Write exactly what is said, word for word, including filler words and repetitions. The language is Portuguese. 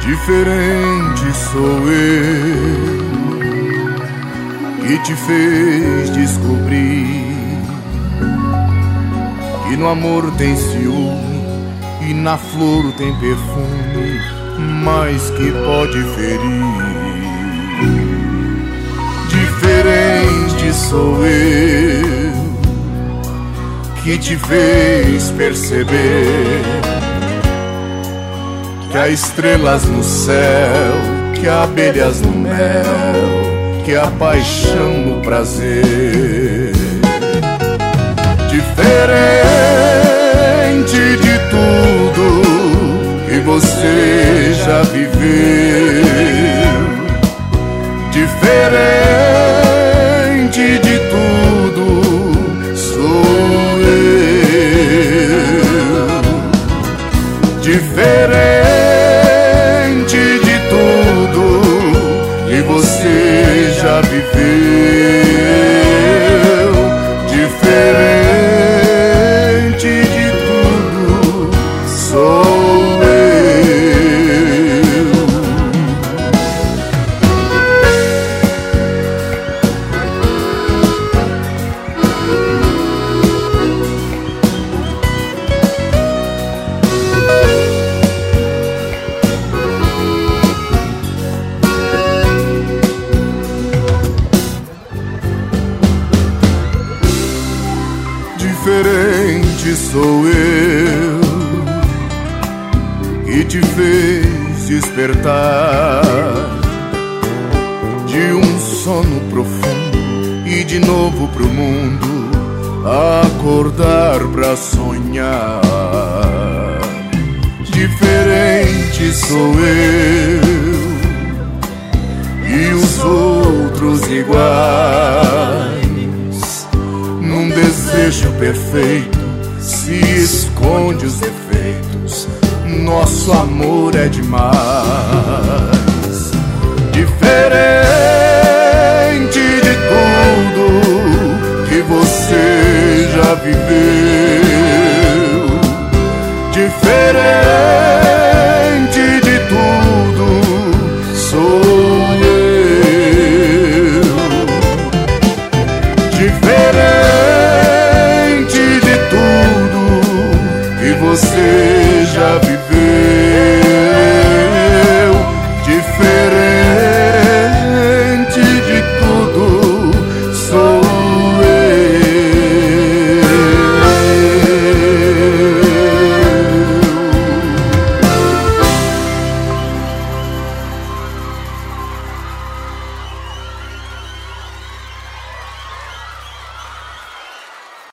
Diferente sou eu, que te fez descobrir que no amor tem ciúme e na flor tem perfume, mas que pode ferir. Diferente sou eu, que te fez perceber que há estrelas no céu, que há abelhas no mel, que há paixão no prazer. Diferente de tudo que você já viveu, diferente de tudo sou eu. Diferente de tudo que você já viveu, diferente de tudo sou eu. Diferente sou eu, que te fez despertar de um sono profundo e de novo pro mundo acordar pra sonhar. Diferente sou eu e os outros iguais. Num desejo perfeito se esconde os defeitos, nosso amor é demais. Diferente de tudo que você já viveu, diferente